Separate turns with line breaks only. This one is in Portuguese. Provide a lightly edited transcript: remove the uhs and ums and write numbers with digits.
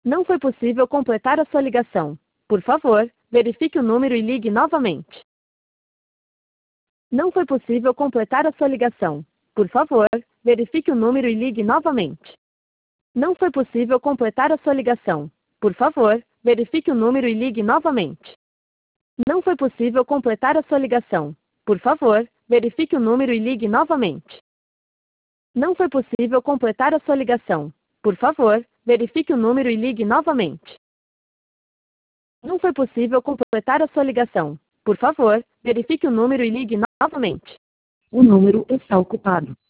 Não foi possível completar a sua ligação. Por favor, verifique o número e ligue novamente. Não foi possível completar a sua ligação. Por favor, verifique o número e ligue novamente. Não foi possível completar a sua ligação. Por favor, verifique o número e ligue novamente. Não foi possível completar a sua ligação. Por favor, verifique o número e ligue novamente. Não foi possível completar a sua ligação. Por favor, verifique o número e ligue novamente. Não foi possível completar a sua ligação. Por favor, verifique o número e ligue novamente.
O número está ocupado.